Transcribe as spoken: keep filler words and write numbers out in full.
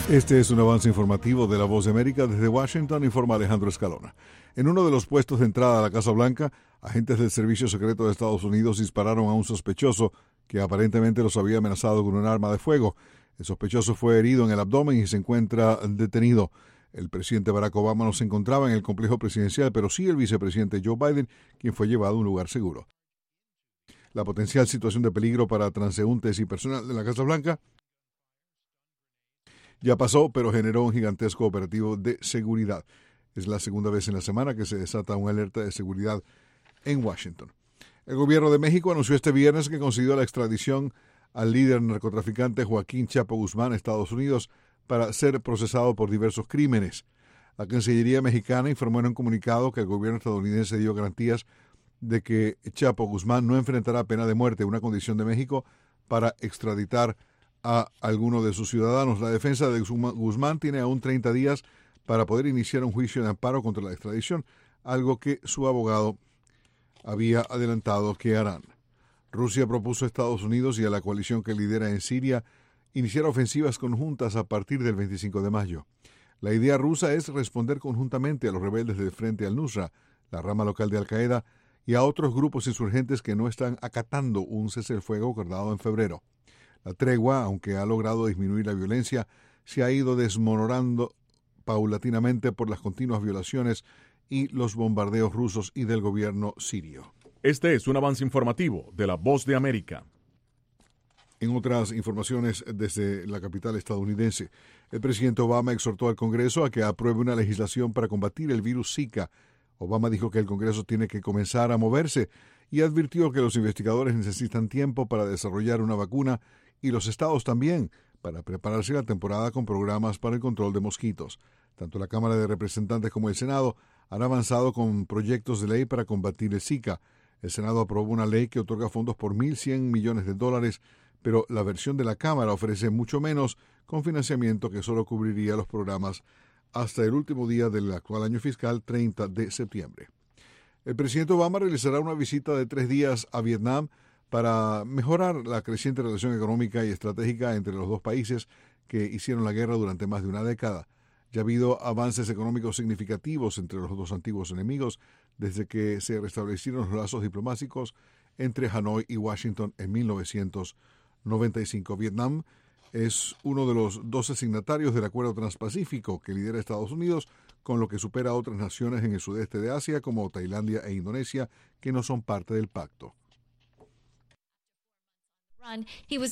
Este es un avance informativo de La Voz de América. Desde Washington informa Alejandro Escalona. En uno de los puestos de entrada a la Casa Blanca, agentes del Servicio Secreto de Estados Unidos dispararon a un sospechoso que aparentemente los había amenazado con un arma de fuego. El sospechoso fue herido en el abdomen y se encuentra detenido. El presidente Barack Obama no se encontraba en el complejo presidencial, pero sí el vicepresidente Joe Biden, quien fue llevado a un lugar seguro. La potencial situación de peligro para transeúntes y personal de la Casa Blanca ya pasó, pero generó un gigantesco operativo de seguridad. Es la segunda vez en la semana que se desata una alerta de seguridad en Washington. El gobierno de México anunció este viernes que concedió la extradición al líder narcotraficante Joaquín Chapo Guzmán a Estados Unidos para ser procesado por diversos crímenes. La Cancillería mexicana informó en un comunicado que el gobierno estadounidense dio garantías de que Chapo Guzmán no enfrentará pena de muerte, una condición de México para extraditar a alguno de sus ciudadanos. La defensa de Guzmán tiene aún treinta días para poder iniciar un juicio de amparo contra la extradición, algo que su abogado había adelantado que harán. Rusia propuso a Estados Unidos y a la coalición que lidera en Siria iniciar ofensivas conjuntas a partir del veinticinco de mayo. La idea rusa es responder conjuntamente a los rebeldes del Frente al-Nusra, la rama local de Al-Qaeda, y a otros grupos insurgentes que no están acatando un cese el fuego acordado en febrero. La tregua, aunque ha logrado disminuir la violencia, se ha ido desmoronando paulatinamente por las continuas violaciones y los bombardeos rusos y del gobierno sirio. Este es un avance informativo de La Voz de América. En otras informaciones desde la capital estadounidense, el presidente Obama exhortó al Congreso a que apruebe una legislación para combatir el virus Zika. Obama dijo que el Congreso tiene que comenzar a moverse y advirtió que los investigadores necesitan tiempo para desarrollar una vacuna y los estados también para prepararse la temporada con programas para el control de mosquitos. Tanto la Cámara de Representantes como el Senado han avanzado con proyectos de ley para combatir el Zika. El Senado aprobó una ley que otorga fondos por mil cien millones de dólares, pero la versión de la Cámara ofrece mucho menos, con financiamiento que solo cubriría los programas hasta el último día del actual año fiscal, treinta de septiembre. El presidente Obama realizará una visita de tres días a Vietnam para mejorar la creciente relación económica y estratégica entre los dos países que hicieron la guerra durante más de una década. Ya ha habido avances económicos significativos entre los dos antiguos enemigos desde que se restablecieron los lazos diplomáticos entre Hanoi y Washington en mil novecientos noventa y cinco. Vietnam es uno de los doce signatarios del Acuerdo Transpacífico que lidera Estados Unidos, con lo que supera a otras naciones en el sudeste de Asia como Tailandia e Indonesia, que no son parte del pacto.